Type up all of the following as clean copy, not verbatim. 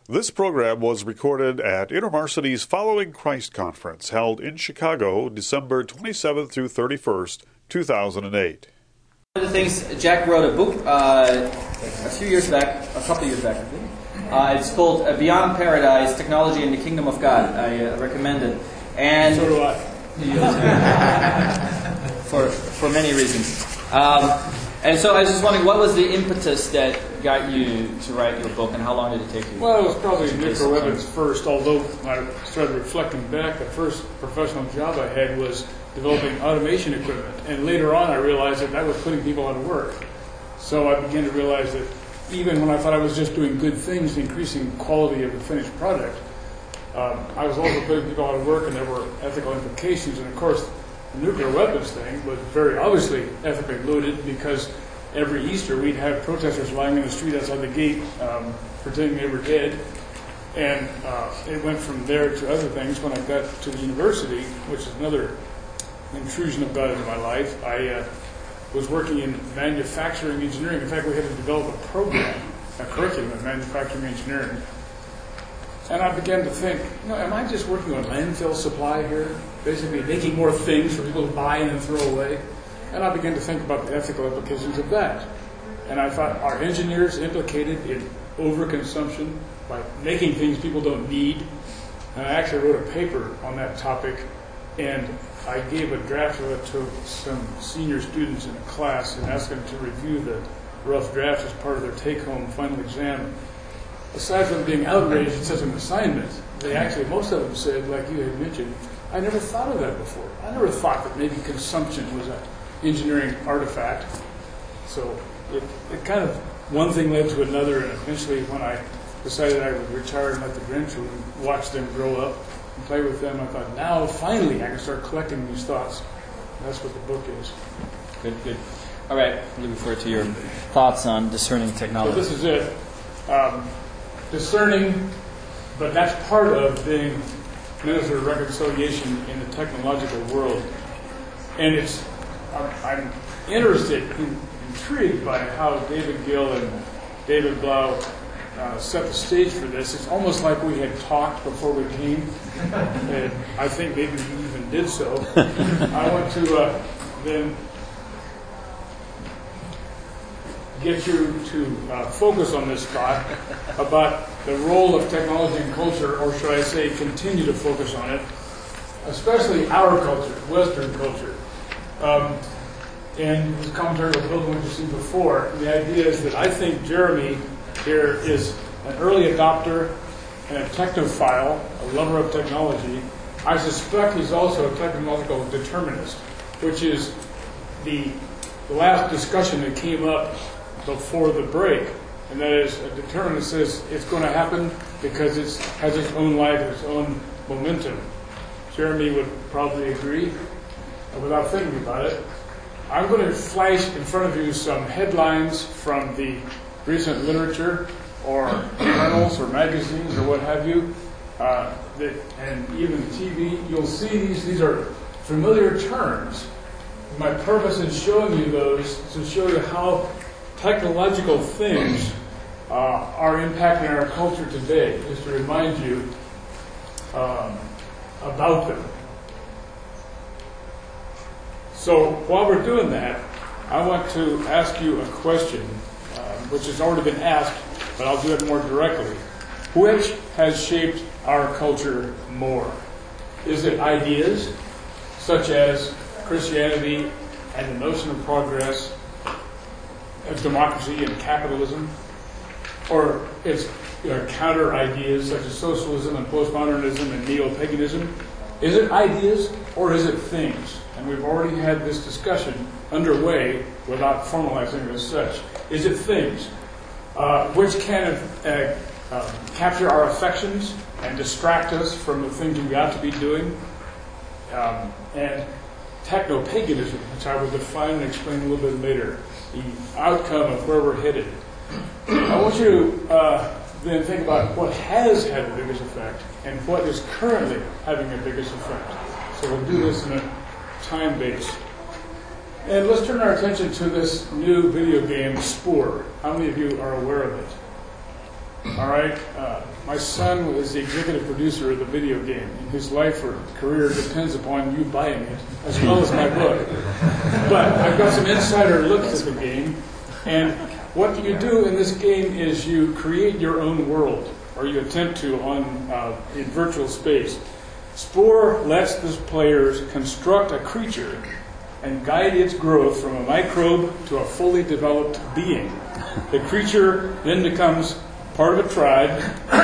This program was recorded at InterVarsity's Following Christ Conference, held in Chicago, December 27th through 31st, 2008. One of the things, Jack wrote a book a couple years back, I think. It's called Beyond Paradise, Technology and the Kingdom of God. I recommend it. And so do I. for many reasons. And so I was just wondering, what was the impetus that got you to write your book, and how long did it take you? Well, it was probably microweapons first, although I started reflecting back, the first professional job I had was developing automation equipment. And later on I realized that was putting people out of work. So I began to realize that even when I thought I was just doing good things, increasing quality of the finished product, I was also putting people out of work, and there were ethical implications. And of course, the nuclear weapons thing was very obviously ethically loaded, because every Easter we'd have protesters lying in the street outside the gate pretending they were dead. And it went from there to other things. When I got to the university, which is another intrusion of God into my life, I was working in manufacturing engineering. In fact, we had to develop a program, a curriculum in manufacturing engineering. And I began to think, am I just working on landfill supply here? Basically making more things for people to buy and then throw away? And I began to think about the ethical implications of that. And I thought, are engineers implicated in overconsumption by making things people don't need? And I actually wrote a paper on that topic, and I gave a draft of it to some senior students in a class and asked them to review the rough draft as part of their take-home final exam. Aside from being outraged at such an assignment, they actually, most of them said, like you had mentioned, I never thought of that before. I never thought that maybe consumption was an engineering artifact. So it kind of, one thing led to another, and eventually when I decided I would retire and let the grandchildren watch them grow up and play with them, I thought, now finally I can start collecting these thoughts. And that's what the book is. Good. All right, looking forward to your thoughts on discerning technology. So this is it. Discerning, but that's part of being minister of reconciliation in the technological world. And I'm interested, intrigued by how David Gill and David Blau set the stage for this. It's almost like we had talked before we came, and I think maybe we even did so. I want to then get you to focus on this thought about the role of technology and culture, or should I say continue to focus on it, especially our culture, Western culture. And this commentary will build on what you've seen before. The idea is that I think Jeremy here is an early adopter and a technophile, a lover of technology. I suspect he's also a technological determinist, which is the last discussion that came up before the break, and that is a determinist says it's going to happen because it has its own life, its own momentum. Jeremy would probably agree, without thinking about it. I'm going to flash in front of you some headlines from the recent literature or journals or magazines or what have you, and even TV. You'll see these are familiar terms. My purpose in showing you those is to show you how technological things are impacting our culture today, just to remind you about them. So while we're doing that, I want to ask you a question, which has already been asked, but I'll do it more directly. Which has shaped our culture more? Is it ideas, such as Christianity and the notion of progress, of democracy and capitalism, or it's counter ideas such as socialism and postmodernism and neo-paganism? Is it ideas or is it things? And we've already had this discussion underway without formalizing it as such. Is it things which can capture our affections and distract us from the things we ought to be doing? And techno-paganism, which I will define and explain a little bit later, the outcome of where we're headed. I want you to then think about what has had the biggest effect and what is currently having the biggest effect. So we'll do this in a time base. And let's turn our attention to this new video game, Spore. How many of you are aware of it? All right, my son is the executive producer of the video game, and his life or career depends upon you buying it, as well as my book. But I've got some insider looks at the game, and what you do in this game is you create your own world, or you attempt to in virtual space. Spore lets the players construct a creature and guide its growth from a microbe to a fully developed being. The creature then becomes part of a tribe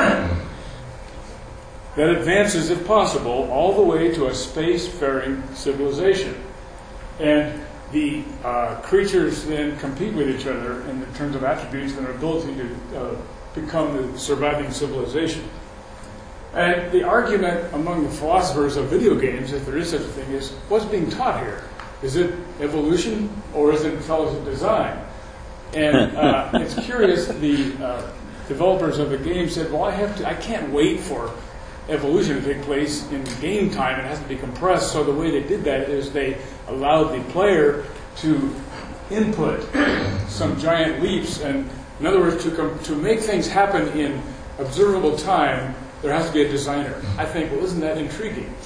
that advances, if possible, all the way to a spacefaring civilization. And the creatures then compete with each other in terms of attributes and their ability to become the surviving civilization. And the argument among the philosophers of video games, if there is such a thing, is what's being taught here? Is it evolution or is it intelligent design? And it's curious, the developers of the game said, well, I can't wait for evolution to take place in game time. It has to be compressed. So the way they did that is they allowed the player to input some giant leaps. And in other words, to make things happen in observable time, there has to be a designer. I think, well, isn't that intriguing?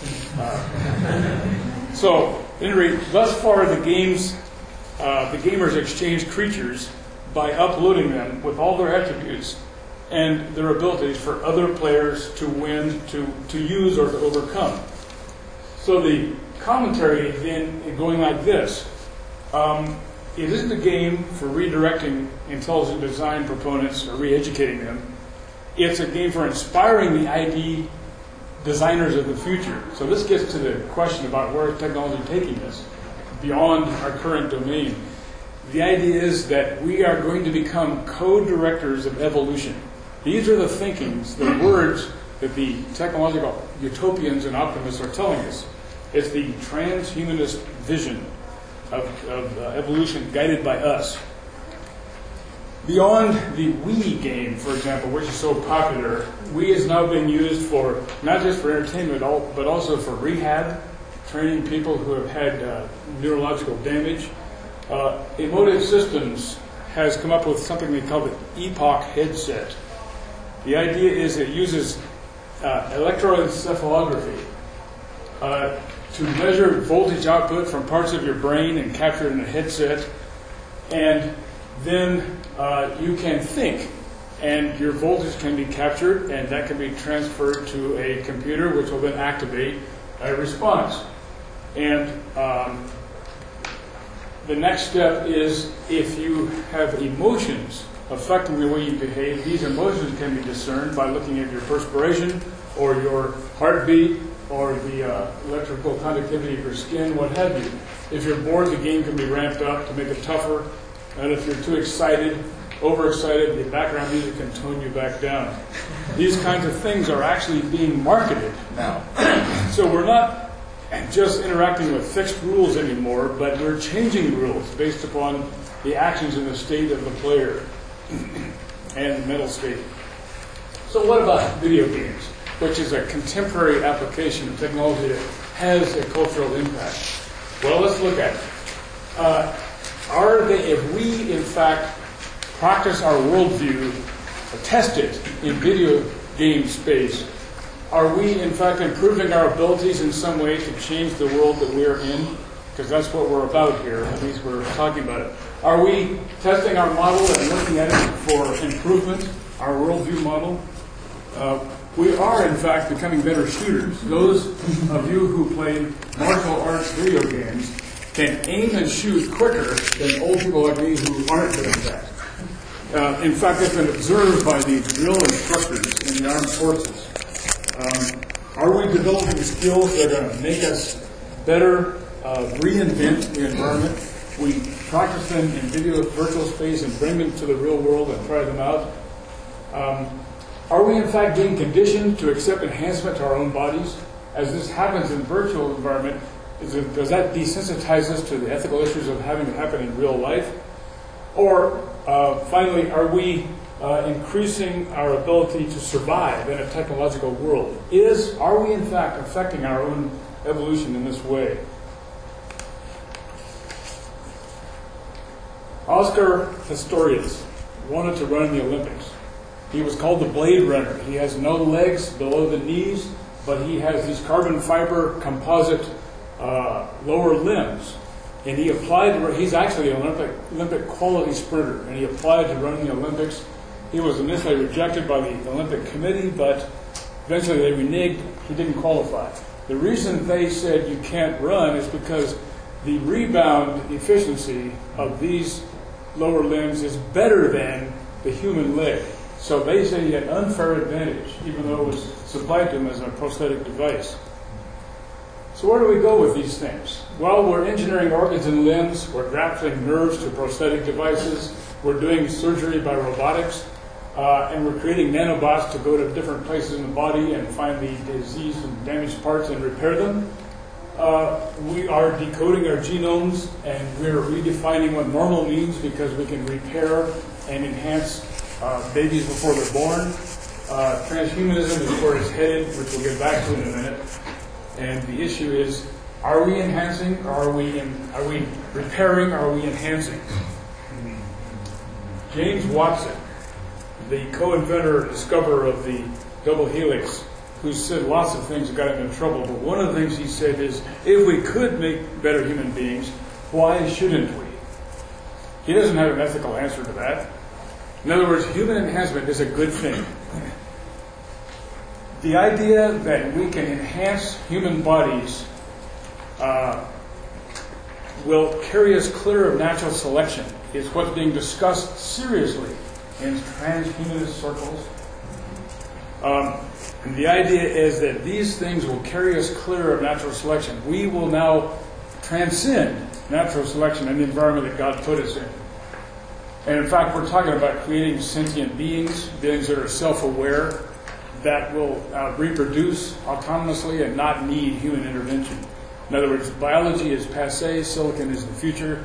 So, at any rate, thus far the gamers exchange creatures by uploading them with all their attributes and their abilities for other players to win, to use, or to overcome. So the commentary then going like this. It isn't a game for redirecting intelligent design proponents or re-educating them. It's a game for inspiring the ID designers of the future. So this gets to the question about where is technology taking us beyond our current domain. The idea is that we are going to become co-directors of evolution. These are the thinkings, the words that the technological utopians and optimists are telling us. It's the transhumanist vision of evolution guided by us. Beyond the Wii game, for example, which is so popular, Wii is now being used for not just for entertainment, but also for rehab, training people who have had neurological damage. Emotive Systems has come up with something they call the Epoch headset. The idea is it uses electroencephalography to measure voltage output from parts of your brain and capture it in a headset, and then you can think, and your voltage can be captured, and that can be transferred to a computer, which will then activate a response. And the next step is if you have emotions affecting the way you behave, these emotions can be discerned by looking at your perspiration or your heartbeat or the electrical conductivity of your skin, what have you. If you're bored, the game can be ramped up to make it tougher. And if you're too excited, overexcited, the background music can tone you back down. These kinds of things are actually being marketed now. So we're not just interacting with fixed rules anymore, but we're changing rules based upon the actions and the state of the player and the mental state. So what about video games, which is a contemporary application of technology that has a cultural impact? Well, let's look at it. If we, in fact, practice our worldview, or test it in video game space, are we, in fact, improving our abilities in some way to change the world that we are in? Because that's what we're about here, at least we're talking about it. Are we testing our model and looking at it for improvement, our worldview model? We are, in fact, becoming better shooters. Those of you who play martial arts video games can aim and shoot quicker than old people like me who aren't good at that. In fact, it's been observed by the drill instructors in the armed forces. Are we developing skills that are going to make us better reinvent the environment? We practice them in virtual space and bring them to the real world and try them out. Are we, in fact, being conditioned to accept enhancement to our own bodies? As this happens in virtual environment, does that desensitize us to the ethical issues of having it happen in real life? Or, finally, are we increasing our ability to survive in a technological world? Are we, in fact, affecting our own evolution in this way? Oscar Pistorius wanted to run in the Olympics. He was called the Blade Runner. He has no legs below the knees, but he has these carbon fiber composite lower limbs. And he's actually an Olympic quality sprinter, and he applied to run the Olympics. He was initially rejected by the Olympic Committee, but eventually they reneged. He didn't qualify. The reason they said you can't run is because the rebound efficiency of these lower limbs is better than the human leg. So they say he had an unfair advantage, even though it was supplied to him as a prosthetic device. So where do we go with these things? Well, we're engineering organs and limbs. We're grafting nerves to prosthetic devices. We're doing surgery by robotics. And we're creating nanobots to go to different places in the body and find the diseased and damaged parts and repair them. We are decoding our genomes, and we're redefining what normal means because we can repair and enhance babies before they're born. Transhumanism is where it's headed, which we'll get back to in a minute. And the issue is, are we enhancing, or are we repairing, or are we enhancing? James Watson, the co-inventor, discoverer of the double helix, who said lots of things that got him in trouble, but one of the things he said is, if we could make better human beings, why shouldn't we? He doesn't have an ethical answer to that. In other words, human enhancement is a good thing. The idea that we can enhance human bodies will carry us clear of natural selection is what's being discussed seriously in transhumanist circles. And the idea is that these things will carry us clear of natural selection. We will now transcend natural selection and the environment that God put us in. And in fact, we're talking about creating sentient beings that are self-aware, that will reproduce autonomously and not need human intervention. In other words, biology is passé, silicon is the future.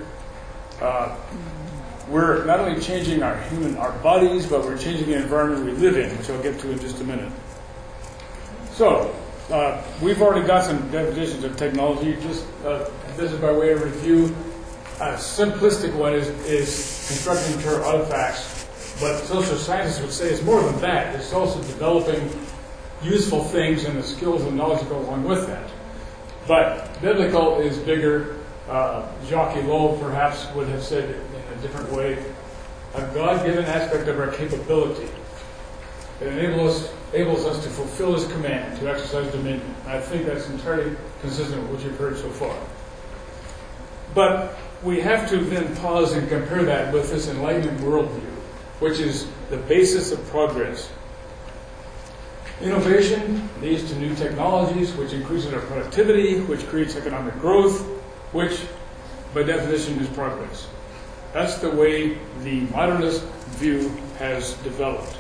We're not only changing our bodies, but we're changing the environment we live in, which I'll get to in just a minute. So, we've already got some definitions of technology. Just this is by way of review. A simplistic one is constructing mature artifacts, but social scientists would say it's more than that. It's also developing useful things and the skills and knowledge that go along with that. But biblical is bigger. Jacques Ellul perhaps would have said it in a different way. A God-given aspect of our capability that enables us to fulfill His command, to exercise dominion. I think that's entirely consistent with what you've heard so far. But we have to then pause and compare that with this Enlightenment worldview, which is the basis of progress. Innovation leads to new technologies, which increases our productivity, which creates economic growth, which, by definition, is progress. That's the way the modernist view has developed.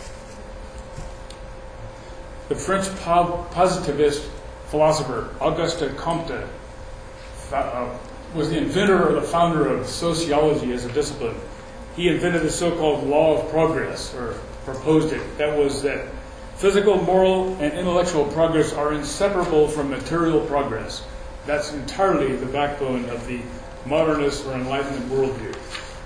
The French positivist philosopher Auguste Comte was the inventor or the founder of sociology as a discipline. He invented the so-called law of progress, or proposed it. That was that physical, moral, and intellectual progress are inseparable from material progress. That's entirely the backbone of the modernist or Enlightenment worldview.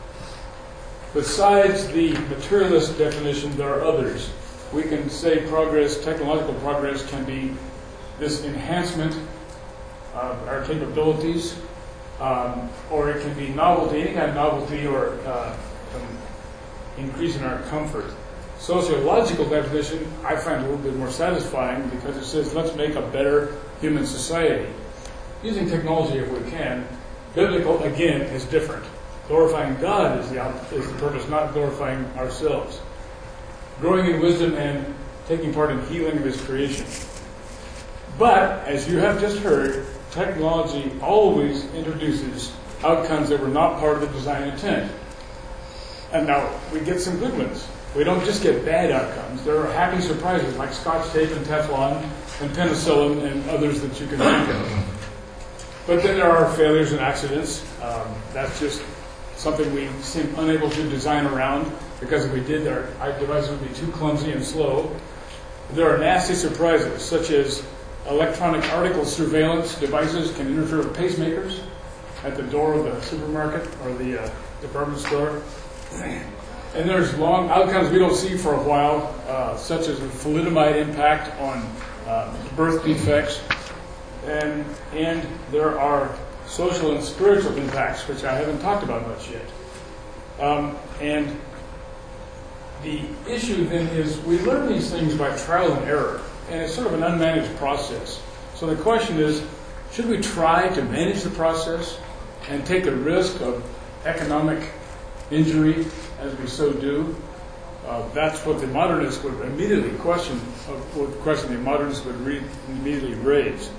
Besides the materialist definition, there are others. We can say progress, technological progress, can be this enhancement of our capabilities, or it can be novelty, any kind of novelty, or increase in our comfort. Sociological definition I find a little bit more satisfying because it says let's make a better human society. Using technology if we can. Biblical, again, is different. Glorifying God is the purpose, not glorifying ourselves. Growing in wisdom and taking part in healing of His creation. But, as you have just heard, technology always introduces outcomes that were not part of the design intent. And now, we get some good ones. We don't just get bad outcomes. There are happy surprises like Scotch tape and Teflon and penicillin and others that you can think of. But then there are failures and accidents. That's just something we seem unable to design around because if we did, our devices would be too clumsy and slow. There are nasty surprises, such as electronic article surveillance devices can interfere with pacemakers at the door of the supermarket or the department store. And there's long outcomes we don't see for a while, such as a thalidomide impact on birth defects. And there are social and spiritual impacts, which I haven't talked about much yet. And the issue then is we learn these things by trial and error, and it's sort of an unmanaged process. So the question is, should we try to manage the process and take the risk of economic injury as we so do? That's what the modernists would immediately question, the modernists would immediately raise.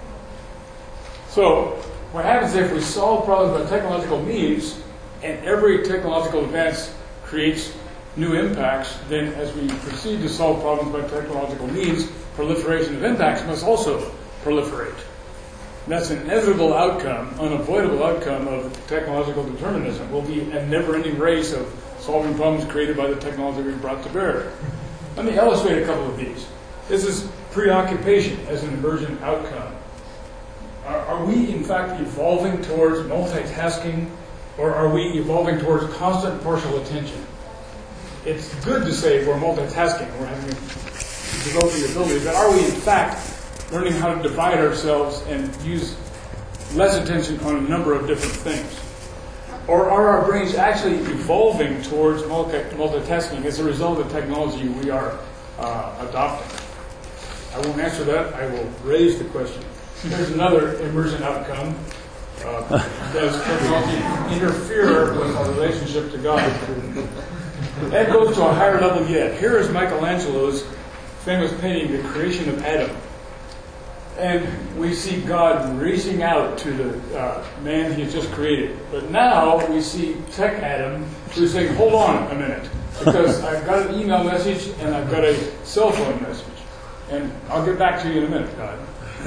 So what happens if we solve problems by technological means, and every technological advance creates new impacts, then as we proceed to solve problems by technological means, proliferation of impacts must also proliferate. That's an inevitable outcome, unavoidable outcome of technological determinism. Will be a never-ending race of solving problems created by the technology we've brought to bear. Let me illustrate a couple of these. This is preoccupation as an emergent outcome. Are we, in fact, evolving towards multitasking, or are we evolving towards constant partial attention? It's good to say we're multitasking, we're having developing the ability, but are we, in fact, learning how to divide ourselves and use less attention on a number of different things? Or are our brains actually evolving towards multitasking as a result of the technology we are adopting? I won't answer that. I will raise the question. There's another emergent outcome. Does technology interfere with our relationship to God? That goes to a higher level yet. Here is Michelangelo's famous painting, The Creation of Adam. And we see God reaching out to the man he has just created. But now we see Tech Adam who's saying, hold on a minute, because I've got an email message and I've got a cell phone message. And I'll get back to you in a minute, God.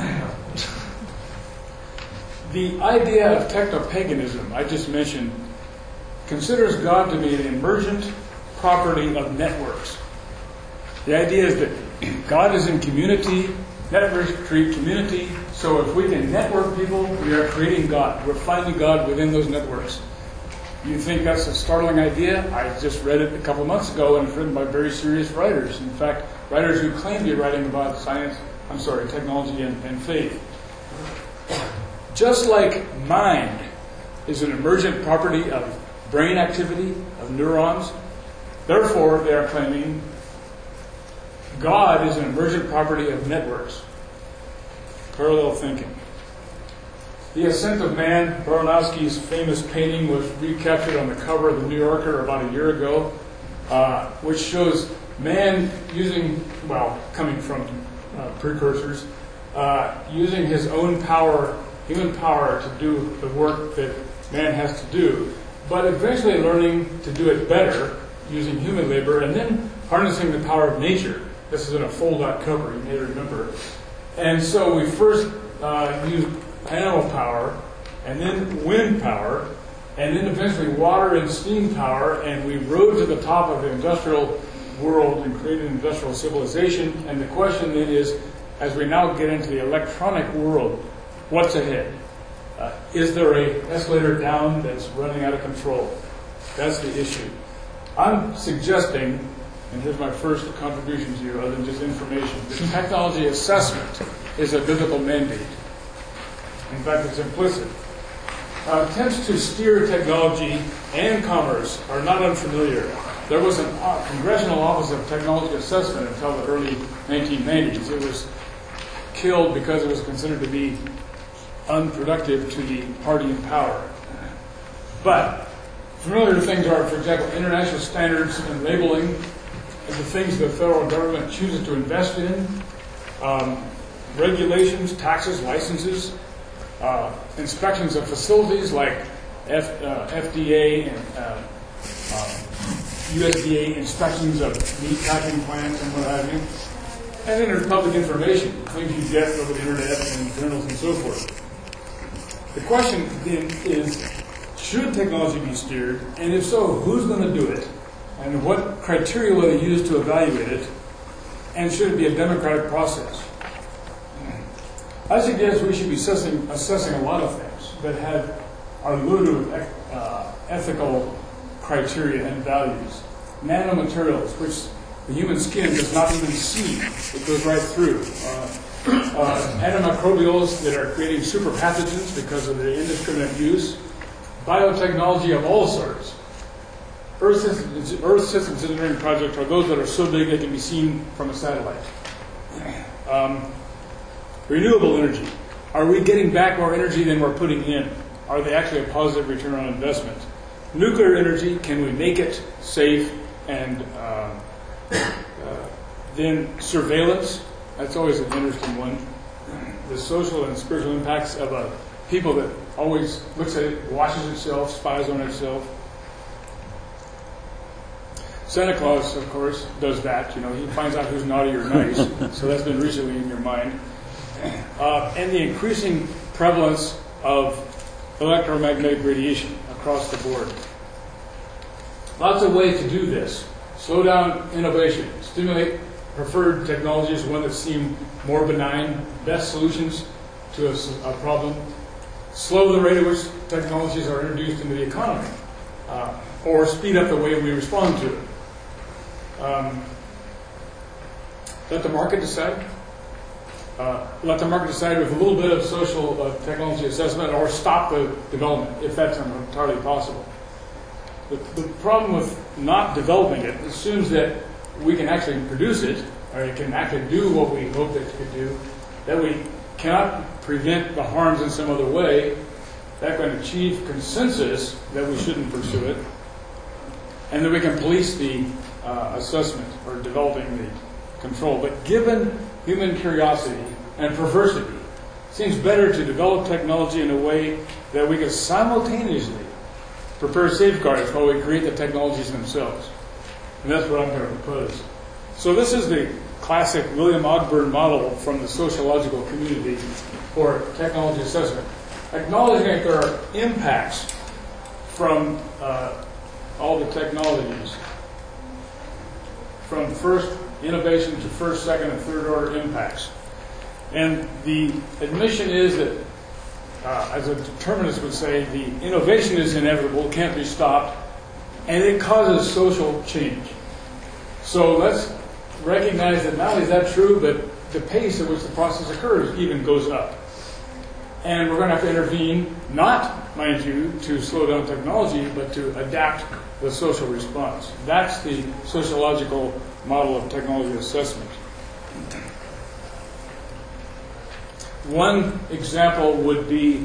The idea of techno-paganism I just mentioned considers God to be an emergent property of networks. The idea is that God is in community. Networks create community, so if we can network people, we are creating God. We're finding God within those networks. You think that's a startling idea? I just read it a couple of months ago, and it's written by very serious writers. In fact, writers who claim to be writing about technology and faith. Just like mind is an emergent property of brain activity, of neurons, therefore they are claiming God is an emergent property of networks. Parallel thinking. The Ascent of Man, Baranowski's famous painting, was recaptured on the cover of the New Yorker about a year ago, which shows man coming from precursors, using his own power, human power, to do the work that man has to do, but eventually learning to do it better using human labor, and then harnessing the power of nature. This is in a fold-out cover, you may remember. And so we first used animal power, and then wind power, and then eventually water and steam power, and we rose to the top of the industrial world and created an industrial civilization. And the question then is, as we now get into the electronic world, what's ahead? Is there an escalator down that's running out of control? That's the issue. I'm suggesting, and here's my first contribution to you, other than just information, that technology assessment is a biblical mandate. In fact, it's implicit. Attempts to steer technology and commerce are not unfamiliar. There was a Congressional Office of Technology Assessment until the early 1990s. It was killed because it was considered to be unproductive to the party in power. But familiar things are, for example, international standards and labeling, the things the federal government chooses to invest in, regulations, taxes, licenses, inspections of facilities like FDA and USDA inspections of meat packing plants and what have you. And then there's public information, things you get over the internet and journals and so forth. The question then is, should technology be steered? And if so, who's going to do it? And what criteria will they use to evaluate it? And should it be a democratic process? I suggest we should be assessing a lot of things that are loaded with ethical criteria and values. nanomaterials, which the human skin does not even see. It goes right through. Antimicrobials that are creating super pathogens because of the indiscriminate use. Biotechnology of all sorts. Earth systems engineering projects are those that are so big they can be seen from a satellite. Renewable energy. Are we getting back more energy than we're putting in? Are they actually a positive return on investment? Nuclear energy, can we make it safe? And then surveillance, that's always an interesting one. The social and spiritual impacts of a people that always looks at it, watches itself, spies on itself. Santa Claus, of course, does that. You know, he finds out who's naughty or nice. So that's been recently in your mind. And the increasing prevalence of electromagnetic radiation across the board. Lots of ways to do this. Slow down innovation. Stimulate preferred technologies, one that seem more benign, best solutions to a problem. Slow the rate at which technologies are introduced into the economy, or speed up the way we respond to it. Let the market decide. Let the market decide with a little bit of social technology assessment, or stop the development if that's entirely possible. The problem with not developing it assumes that we can actually produce it, or it can actually do what we hope it could do, that we cannot prevent the harms in some other way, that can achieve consensus that we shouldn't pursue it, and that we can police the assessment or developing the control. But given human curiosity and perversity, it seems better to develop technology in a way that we can simultaneously prepare safeguards while we create the technologies themselves. And that's what I'm going to propose. So this is the classic William Ogburn model from the sociological community for technology assessment. Acknowledging that there are impacts from all the technologies, from first innovation to first, second, and third order impacts. And the admission is that, as a determinist would say, the innovation is inevitable, can't be stopped, and it causes social change. So let's recognize that not only is that true, but the pace at which the process occurs even goes up. And we're going to have to intervene, not, mind you, to slow down technology, but to adapt the social response. That's the sociological model of technology assessment. One example would be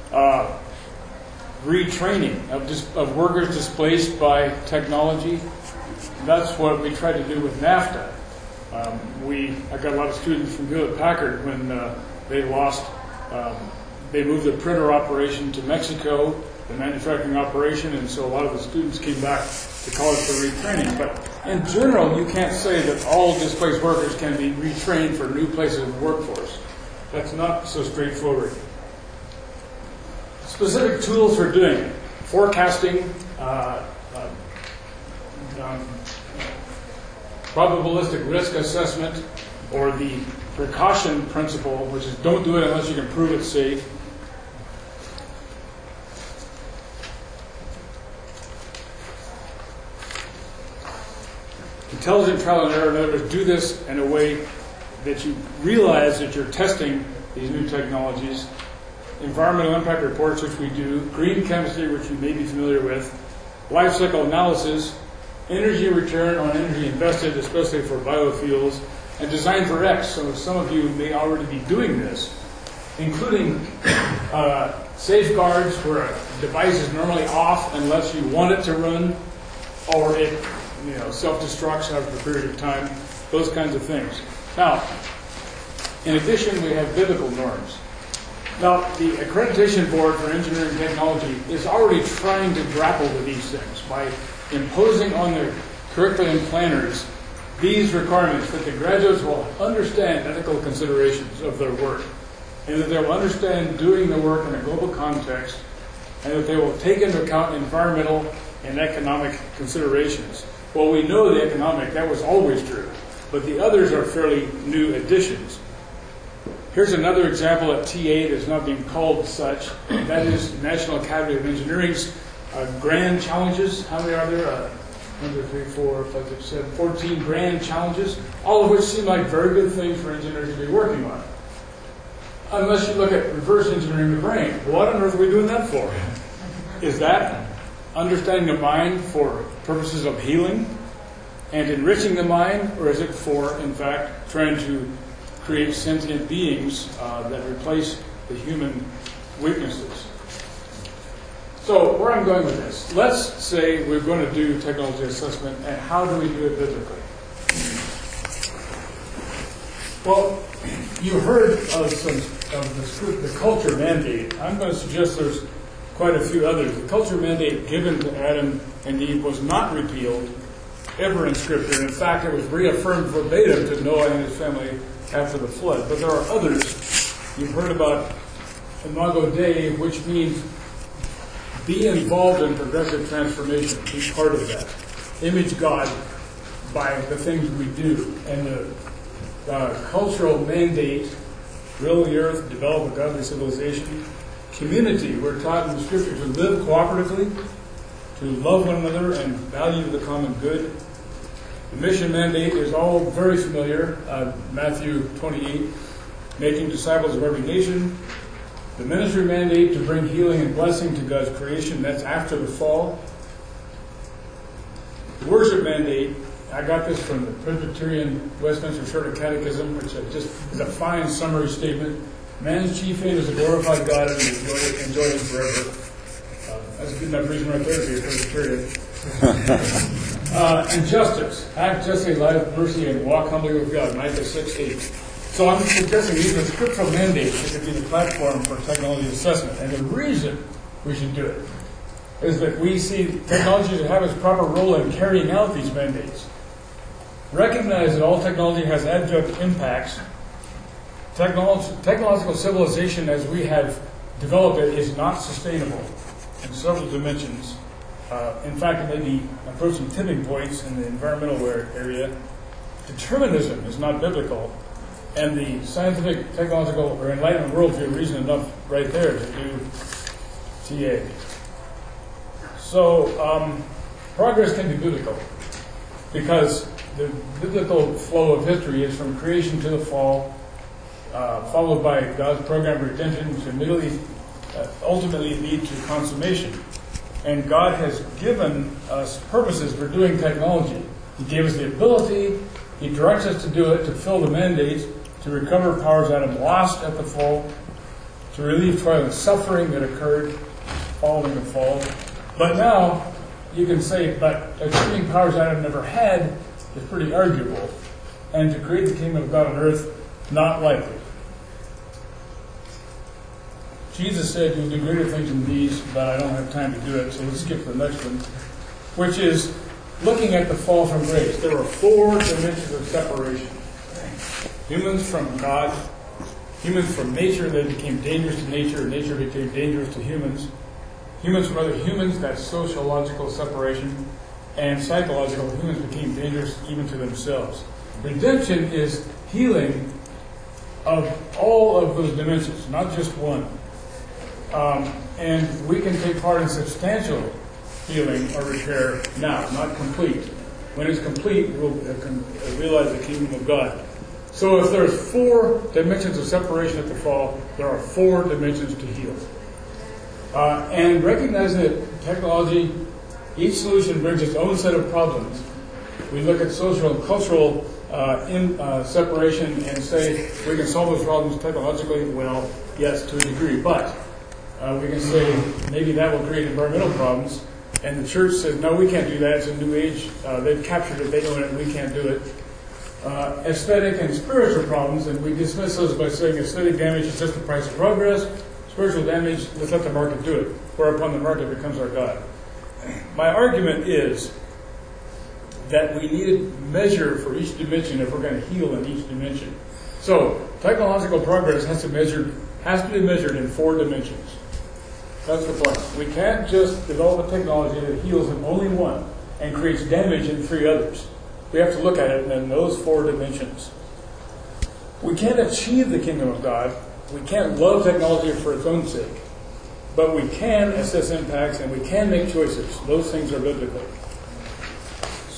retraining of workers displaced by technology. That's what we tried to do with NAFTA. I got a lot of students from Hewlett-Packard when they moved the printer operation to Mexico, the manufacturing operation, and so a lot of the students came back to college for retraining. But in general, you can't say that all displaced workers can be retrained for new places in the workforce. That's not so straightforward. Specific tools for doing it. Forecasting, probabilistic risk assessment, or the precaution principle, which is don't do it unless you can prove it's safe. Intelligent trial and error, in other words, do this in a way that you realize that you're testing these new technologies. Environmental impact reports, which we do. Green chemistry, which you may be familiar with. Life cycle analysis. Energy return on energy invested, especially for biofuels. And design for X. So some of you may already be doing this, including safeguards where a device is normally off unless you want it to run, or it self-destructs after a period of time, those kinds of things. Now, in addition, we have biblical norms. Now, the Accreditation Board for Engineering Technology is already trying to grapple with these things by imposing on their curriculum planners these requirements that the graduates will understand ethical considerations of their work, and that they will understand doing the work in a global context, and that they will take into account environmental and economic considerations. Well, we know the economic, that was always true, but the others are fairly new additions. Here's another example at T8 that's not being called such. That is National Academy of Engineering's grand challenges. How many are there? 1, 2, 3, 4, 5, 6, 7, 14 grand challenges, all of which seem like very good things for engineers to be working on. Unless you look at reverse engineering the brain. What on earth are we doing that for? Is that understanding the mind for purposes of healing and enriching the mind, or is it for, in fact, trying to create sentient beings that replace the human weaknesses? So, where I'm going with this, let's say we're going to do technology assessment, and how do we do it biblically? Well, you heard of the culture mandate. I'm going to suggest there's quite a few others. The culture mandate given to Adam and Eve was not repealed ever in Scripture. In fact, it was reaffirmed verbatim to Noah and his family after the flood. But there are others. You've heard about Imago Dei, which means be involved in progressive transformation. Be part of that. Image God by the things we do. And the cultural mandate, rule the earth, develop a godly civilization. Community, we're taught in the Scripture to live cooperatively, to love one another and value the common good. The mission mandate is all very familiar. Matthew 28, making disciples of every nation. The ministry mandate to bring healing and blessing to God's creation, that's after the fall. The worship mandate, I got this from the Presbyterian Westminster Shorter Catechism, which just is a fine summary statement. Man's chief aim is to glorify God and enjoy Him forever. That's a good enough reason right there to be a Presbyterian. And justice. Act justly, live mercy, and walk humbly with God. Micah 6:8. So I'm suggesting these are scriptural mandates that could be the platform for technology assessment. And the reason we should do it is that we see technology to have its proper role in carrying out these mandates. Recognize that all technology has adjunct impacts. Technological civilization as we have developed it is not sustainable in several dimensions. In fact, it may be approaching tipping points in the environmental area. Determinism is not biblical, and the scientific, technological, or enlightenment worldview reason enough right there to do TA. So, progress can be biblical, because the biblical flow of history is from creation to the fall, followed by God's program of redemption to ultimately lead to consummation. And God has given us purposes for doing technology. He gave us the ability, He directs us to do it, to fill the mandates, to recover powers Adam lost at the fall, to relieve toil and suffering that occurred following the fall. But now, you can say, but achieving powers Adam never had is pretty arguable. And to create the kingdom of God on earth, not likely. Jesus said, you'll do greater things than these, but I don't have time to do it, so let's skip to the next one, which is looking at the fall from grace. There were 4 dimensions of separation. Humans from God, humans from nature that became dangerous to nature, and nature became dangerous to humans. Humans from other humans, that's sociological separation, and psychological, humans became dangerous even to themselves. Redemption is healing of all of those dimensions, not just one. And we can take part in substantial healing or repair now, not complete. When it's complete, we'll realize the kingdom of God. So if there's 4 dimensions of separation at the fall, there are 4 dimensions to heal. And recognize that technology, each solution brings its own set of problems. We look at social and cultural separation and say we can solve those problems technologically. Well, yes, to a degree, but we can say maybe that will create environmental problems. And the church says, no, we can't do that. It's a new age. They've captured it. They know it. We can't do it. Aesthetic and spiritual problems, and we dismiss those by saying aesthetic damage is just the price of progress. Spiritual damage, let's let the market do it. Whereupon the market becomes our God. My argument is that we need a measure for each dimension if we're going to heal in each dimension. So, technological progress has to be measured in 4 dimensions. That's the point. We can't just develop a technology that heals in only one and creates damage in 3 others. We have to look at it in those 4 dimensions. We can't achieve the kingdom of God. We can't love technology for its own sake. But we can assess impacts and we can make choices. Those things are biblical.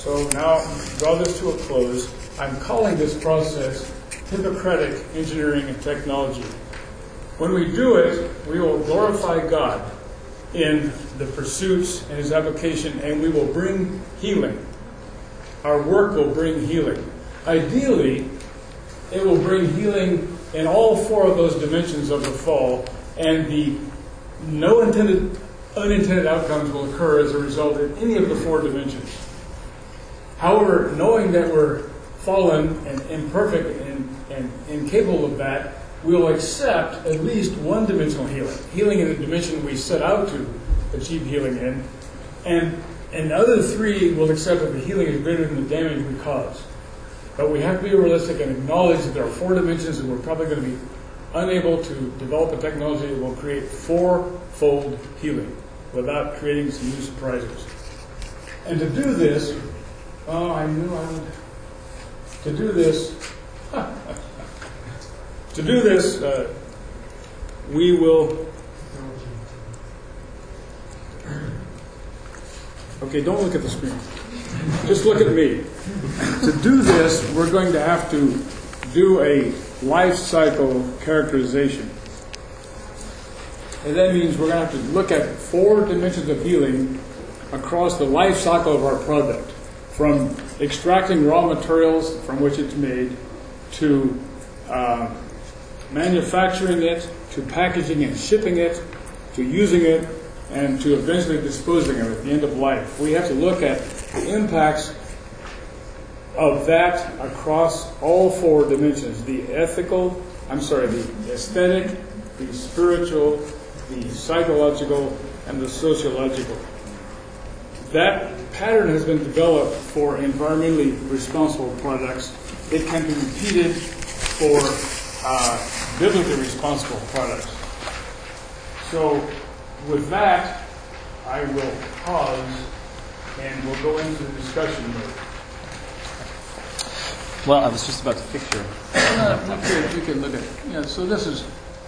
So now, draw this to a close. I'm calling this process Hippocratic engineering and technology. When we do it, we will glorify God in the pursuits and his application, and we will bring healing. Our work will bring healing. Ideally, it will bring healing in all four of those dimensions of the fall, and no unintended outcomes will occur as a result in any of the four dimensions. However, knowing that we're fallen and imperfect and incapable of that, we'll accept at least one-dimensional healing. Healing in the dimension we set out to achieve healing in. And the other three will accept that the healing is greater than the damage we cause. But we have to be realistic and acknowledge that there are four dimensions, and we're probably going to be unable to develop a technology that will create four-fold healing without creating some new surprises. And to do this, I knew I would. To do this, we will. Okay, don't look at the screen. Just look at me. To do this, we're going to have to do a life cycle characterization. And that means we're going to have to look at four dimensions of healing across the life cycle of our product, from extracting raw materials from which it's made, to manufacturing it, to packaging and shipping it, to using it, and to eventually disposing of it at the end of life. We have to look at the impacts of that across all four dimensions: the aesthetic, the spiritual, the psychological, and the sociological. That pattern has been developed for environmentally responsible products. It can be repeated for biblically responsible products. So with that, I will pause and we'll go into the discussion mode. Well, I was just about to picture. You can look at it. Yeah, so this is...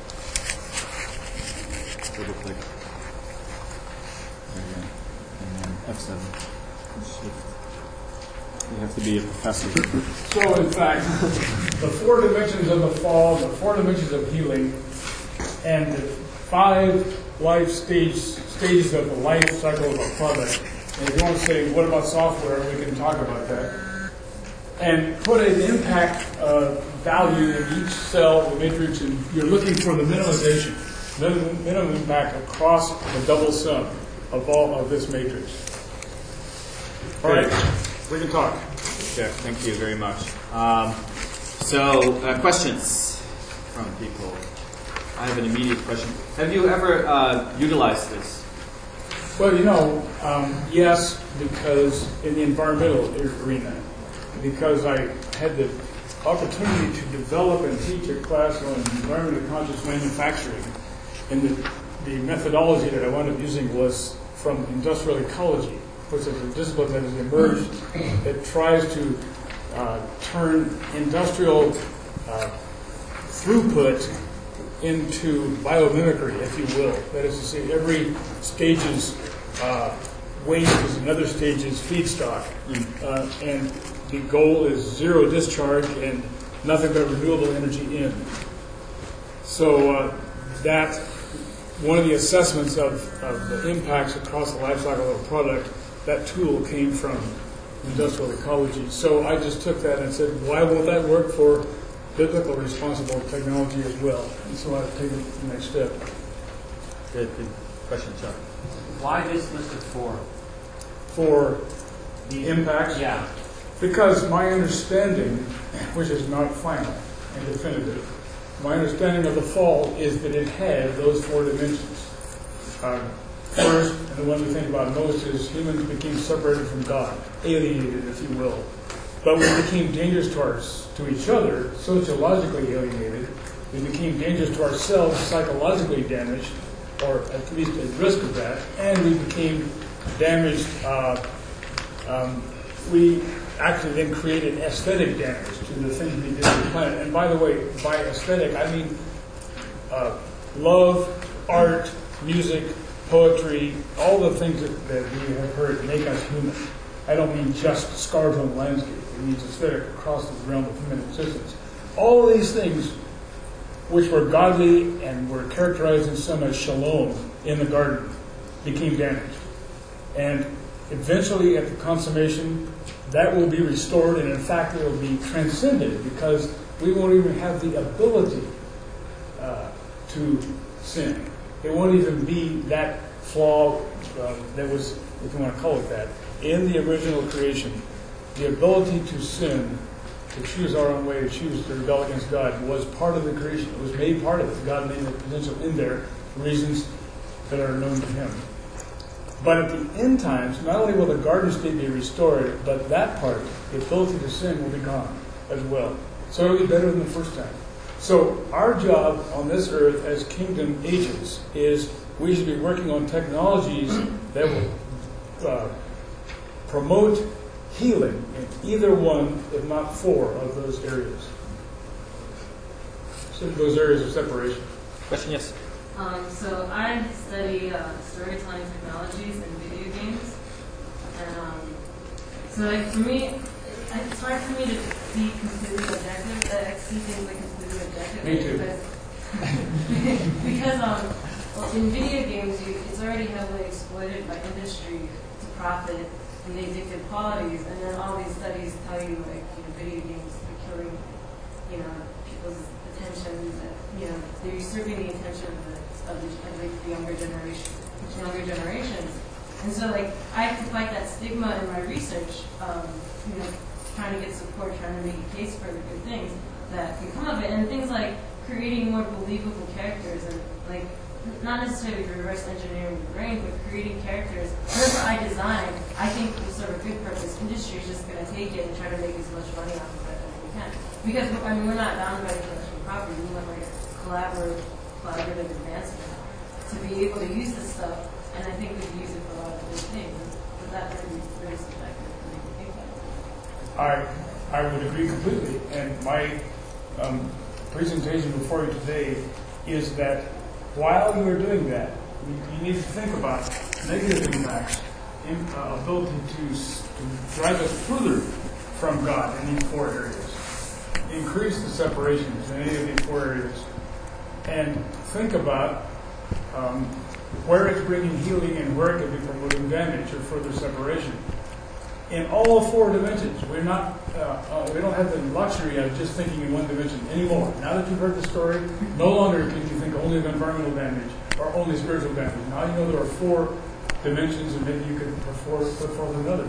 Double click. There you go. And then F7. Shift. You have to be a professor. So, in fact, the four dimensions of the fall, the four dimensions of healing, and the 5 life stages of the life cycle of a product. And if you want to say, what about software, we can talk about that. And put an impact value in each cell of the matrix, and you're looking for the minimization, minimum impact across the double sum of all of this matrix. All right, we can talk. Sure, thank you very much. Questions from people. I have an immediate question. Have you ever utilized this? Well, yes, because in the environmental arena, because I had the opportunity to develop and teach a class on environmentally conscious manufacturing, and the methodology that I wound up using was from industrial ecology, which is a discipline that has emerged that tries to turn industrial throughput into biomimicry, if you will. That is to say, every stage's waste is another stage's feedstock. And the goal is zero discharge and nothing but renewable energy in. So that one of the assessments of the impacts across the life cycle of a product, that tool came from industrial ecology. So I just took that and said, why won't that work for biblical responsible technology as well? And so I've taken the next step. Good question, Chuck. Why this list of 4? For the impacts? Yeah. Because my understanding, which is not final and definitive, my understanding of the fall is that it had those 4 dimensions. First, and the one we think about most, is humans became separated from God, alienated, if you will. But we became dangerous to each other, sociologically alienated. We became dangerous to ourselves, psychologically damaged, or at least at risk of that. And we became damaged. We actually then created aesthetic damage to the things we did on the planet. And by the way, by aesthetic, I mean love, art, music, poetry, all the things that we have heard make us human. I don't mean just scars on the landscape. It means aesthetic across the realm of human existence. All of these things, which were godly and were characterized in some as shalom in the garden, became damaged. And eventually, at the consummation, that will be restored, and in fact, it will be transcended, because we won't even have the ability to sin. It won't even be that flaw that was, if you want to call it that, in the original creation. The ability to sin, to choose our own way, to choose to rebel against God, was part of the creation. It was made part of it. God made the potential in there for reasons that are known to Him. But at the end times, not only will the garden state be restored, but that part, the ability to sin, will be gone as well. So it'll be better than the first time. So our job on this earth as kingdom agents is we should be working on technologies that will promote healing in either one, if not four, of those areas. So those areas of separation. Question, yes. So I study storytelling technologies in video games, and so like for me, it's hard for me to be completely objective. I see things like completely objective. Me too. Because well, in video games, it's already heavily exploited by industry to profit and the addictive qualities, and then all these studies tell you like video games are killing people's attention. That they're usurping the attention of the younger generations. And so like I have to fight that stigma in my research. Trying to get support, trying to make a case for the good things that can come of it, and things like creating more believable characters, and like not necessarily reverse engineering the brain, but creating characters. Whatever I design, I think will serve a good purpose. Industry is just going to take it and try to make as much money off of it as we can. Because we're not bound by intellectual property. We want like a collaborative advancement to be able to use this stuff, and I think we can use it for a lot of good things. But that would be very subjective. I would agree completely, and my presentation before you today is that while you are doing that, you need to think about negative impacts, ability to drive us further from God in these four areas, increase the separations in any of these four areas, and think about where it's bringing healing and where it could be promoting damage or further separation. In all four dimensions, we don't have the luxury of just thinking in one dimension anymore. Now that you've heard the story, no longer can you think only of environmental damage or only spiritual damage. Now you know there are four dimensions, and maybe you could put forth another.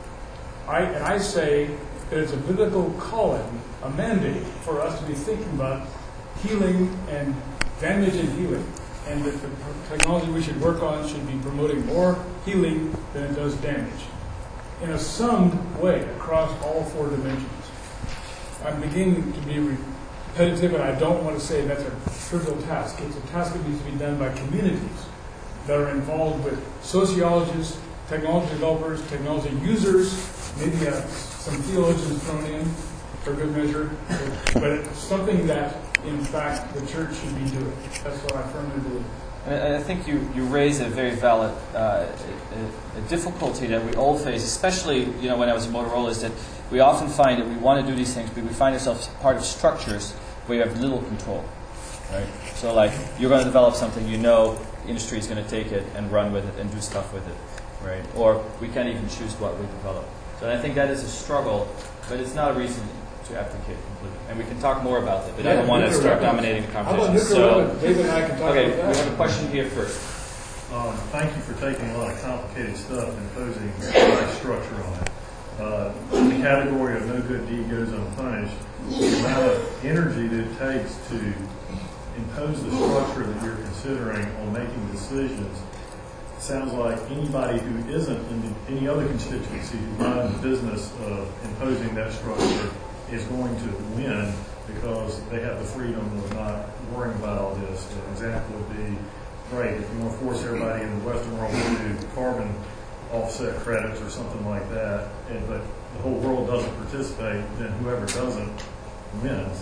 I say that it's a biblical calling, a mandate for us to be thinking about healing and damage and healing, and that the technology we should work on should be promoting more healing than it does damage, in a summed way across all four dimensions. I'm beginning to be repetitive, and I don't want to say that's a trivial task. It's a task that needs to be done by communities that are involved with sociologists, technology developers, technology users, maybe some theologians thrown in for good measure, but it's something that, in fact, the church should be doing. That's what I firmly believe. I think you raise a very valid a difficulty that we all face, especially when I was at Motorola, is that we often find that we want to do these things, but we find ourselves part of structures where you have little control. Right? So like you're going to develop something, the industry is going to take it and run with it and do stuff with it, right? Or we can't even choose what we develop. So I think that is a struggle, but it's not a reason to abdicate completely. And we can talk more about it, but I don't want to start dominating the conversation. So, David and I can talk about that. We have a question here first. Thank you for taking a lot of complicated stuff and imposing the right structure on it. The category of no good deed goes unpunished. The amount of energy that it takes to impose the structure that you're considering on making decisions sounds like anybody who isn't in any other constituency who's not in the business of imposing that structure is going to win because they have the freedom of not worrying about all this. An example would be, great, if you want to force everybody in the Western world to do carbon offset credits or something like that, but the whole world doesn't participate, then whoever doesn't wins.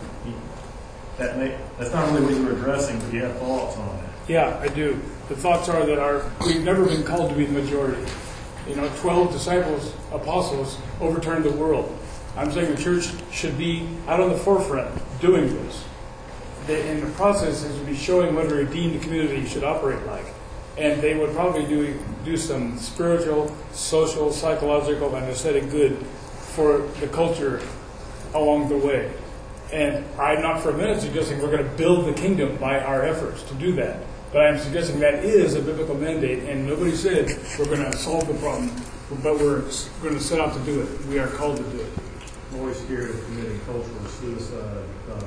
That's not really what you were addressing, but you have thoughts on it. Yeah, I do. The thoughts are that we've never been called to be the majority. 12 disciples, apostles overturned the world. I'm saying the church should be out on the forefront doing this. In the process, it would be showing what a redeemed community should operate like. And they would probably do some spiritual, social, psychological, and aesthetic good for the culture along the way. And I'm not for a minute suggesting we're going to build the kingdom by our efforts to do that. But I'm suggesting that is a biblical mandate, and nobody said we're going to solve the problem, but we're going to set out to do it. We are called to do it. I'm always scared of committing cultural suicide,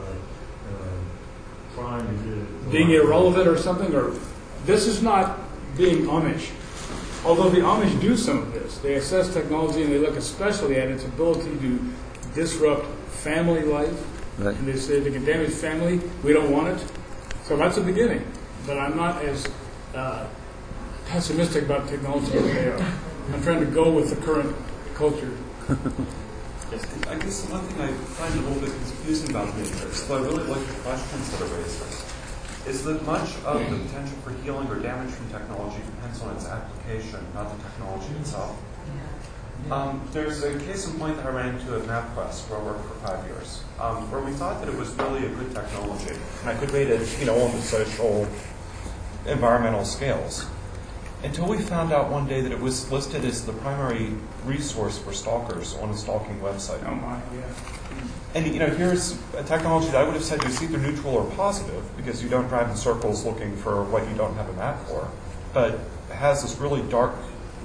trying to get... Being irrelevant or something, or this is not being Amish. Although the Amish do some of this. They assess technology and they look especially at its ability to disrupt family life. Right. And they say they can damage family. We don't want it. So that's a beginning. But I'm not as pessimistic about technology as they are. I'm trying to go with the current culture. I guess the one thing I find a little bit confusing about Matrix, though I really like the questions that it raises, is that much of the potential for healing or damage from technology depends on its application, not the technology itself. There's a case in point that I ran into at MapQuest, where I worked for 5 years, where we thought that it was really a good technology. And I could rate it, on the social, environmental scales. Until we found out one day that it was listed as the primary resource for stalkers on a stalking website. Oh my, yeah. And here's a technology that I would have said is either neutral or positive, because you don't drive in circles looking for what you don't have a map for, but it has this really dark...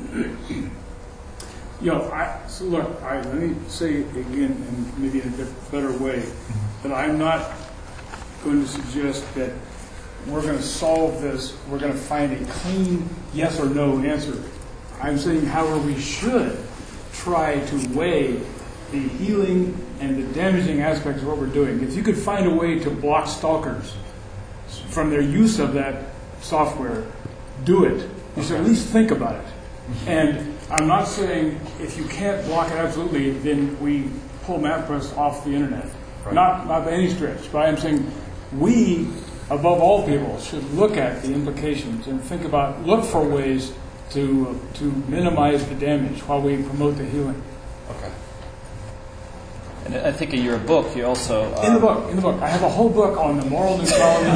Let me say again, and maybe in a bit better way, that I'm not going to suggest that we're going to solve this, we're going to find a clean yes or no answer. I'm saying, however, we should try to weigh the healing and the damaging aspects of what we're doing. If you could find a way to block stalkers from their use of that software, do it. You should at least think about it. And I'm not saying if you can't block it absolutely, then we pull MapQuest off the internet. Right. Not by any stretch. But I'm saying we, above all people, should look at the implications and look for ways to minimize the damage while we promote the healing. Okay. And I think in your book, you also... In the book. I have a whole book on the moral neutrality.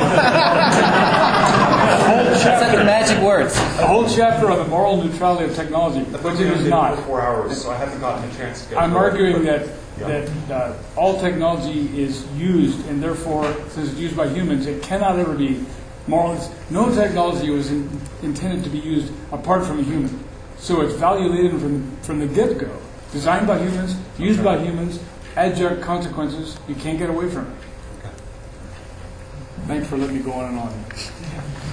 It's like the magic words. A whole chapter on the moral neutrality of technology, which it is not. For 4 hours, so I haven't gotten a chance to get I'm arguing that all technology is used, and therefore, since it's used by humans, it cannot ever be moral. No technology was intended to be used apart from a human. So it's value-laden from the get-go. Designed by humans, used by humans, adjunct consequences, you can't get away from it. Thanks for letting me go on and on.